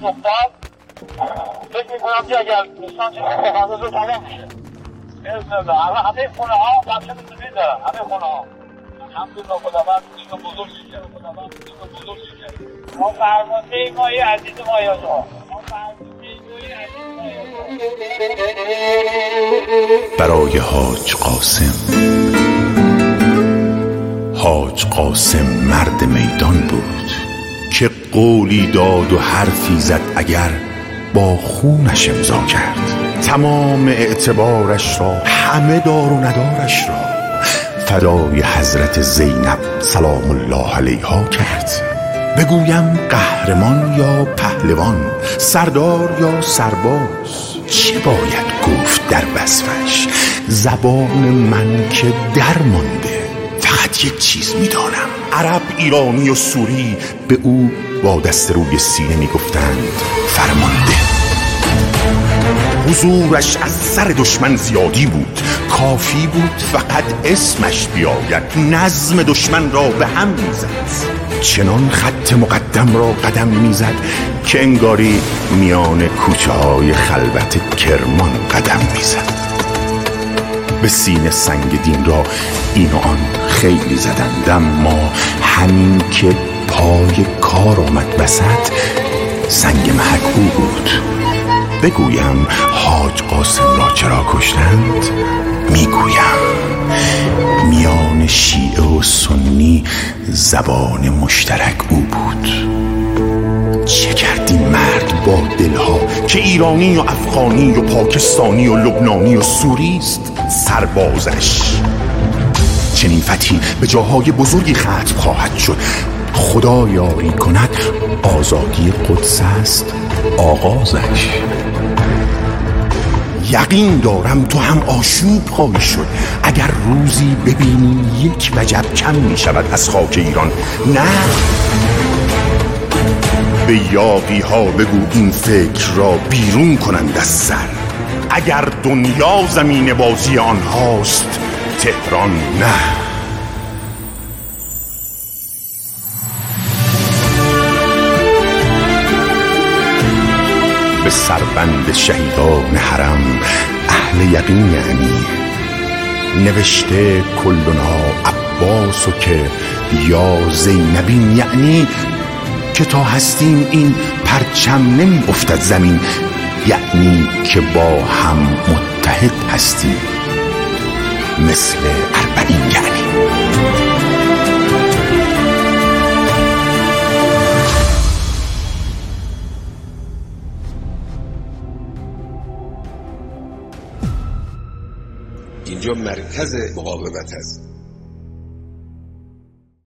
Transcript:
دختر فکر میکنم که اگر دوستان چیزی تقاضا رو تمام میشه بإذن الله. همه خونه ها بچه زمین دارن، همه خونه ها الحمدلله خداوند اینو بزرگ کرد. ما فرمانده مایی عزیز مایاج ها برای حاج قاسم مرد میدان بود که قولی داد و حرفی زد اگر با خونش امضا کرد. تمام اعتبارش را، همه دار و ندارش را فدای حضرت زینب سلام الله علیها کرد. بگویم قهرمان یا پهلوان، سردار یا سرباز، چه باید گفت در وصفش؟ زبان من که درمانده. فقط یک چیز میدانم، عرب، ایرانی و سوری به او با دست روی سینه میگفتند فرمانده. حضورش از سر دشمن زیادی بود، کافی بود فقط اسمش بیاید نظم دشمن را به هم میزد. چنان خط مقدم را قدم میزد که انگاری میان کوچه های خلوت کرمان قدم میزد. به سینه سنگ دین را این و آن خیلی زدند، اما همین که پای کار آمد وسط سنگ محک او بود. بگویم حاج قاسم را چرا کشتند؟ میگویم میان شیعه و سنی زبان مشترک او بود. چه کرد این مرد با دلها که ایرانی و افغانی و پاکستانی و لبنانی و سوری است؟ سربازش چنین فتحی به جاهای بزرگی ختم خواهد شد. خدا یاری کند آزادی قدس است آغازش. یقین دارم تو هم آشوب خواهی شد اگر روزی ببینی یک وجب کم می شود از خاک ایران. نه، به یاغی ها بگو این فکر را بیرون کنند از سر. اگر دنیا زمین بازی آنهاست، تهران نه. به سربند شهیدان حرم اهل یقین یعنی نوشته کلنا عباسو که یا زینبین، یعنی که تا هستیم این پرچم نمی افتد زمین، یعنی که با هم متحد هستیم مثل اربعین. یعنی اینجا مرکز مقاومت است.